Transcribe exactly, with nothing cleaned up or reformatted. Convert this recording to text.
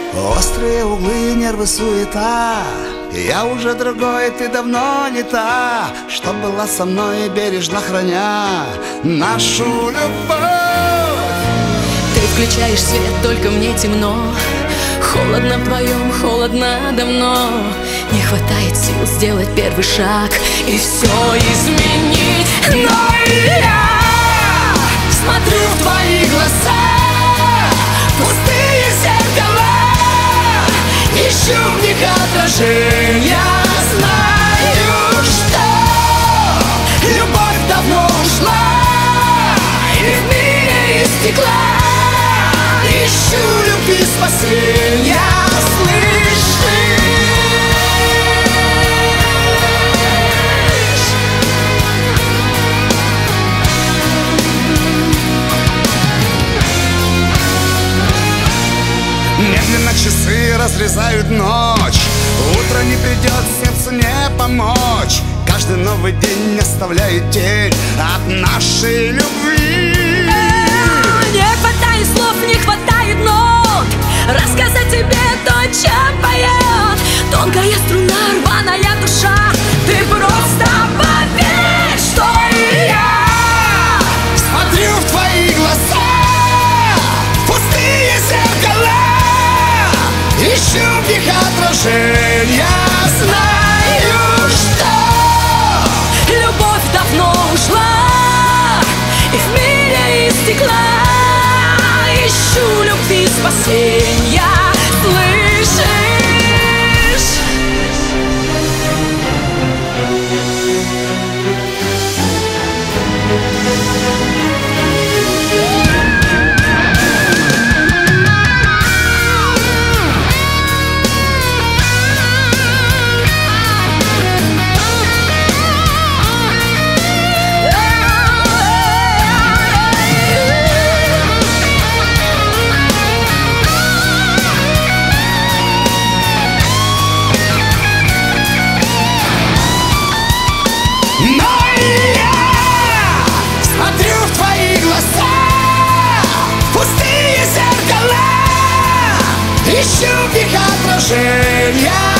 Острые углы, нервы, суета. Я уже другой, ты давно не та, что была со мной, бережно храня нашу любовь. Ты включаешь свет, только мне темно. Холодно вдвоем, холодно давно. Не хватает сил сделать первый шаг и все изменить. Но я смотрю в твои глаза, пустые зеркала, ищу в них отражения. Знаю, что любовь давно ушла, и в мире из стекла ищу любви спасения. Слышишь? Медленно часы разрезают ночь. Утро не придет, сердцу не помочь. Каждый новый день оставляет тень от нашей любви. Не хватает слов, не хватает нот рассказать тебе то, чем поет тонкая струна, рваная душа. Ты просто поверь, что и я Смотрю в твои глаза, пустые зеркала, ищу в них отражения. знаю, что любовь давно ушла, и в мире из стекла ищу любви спасения. Слышишь? Ищу в них отражения.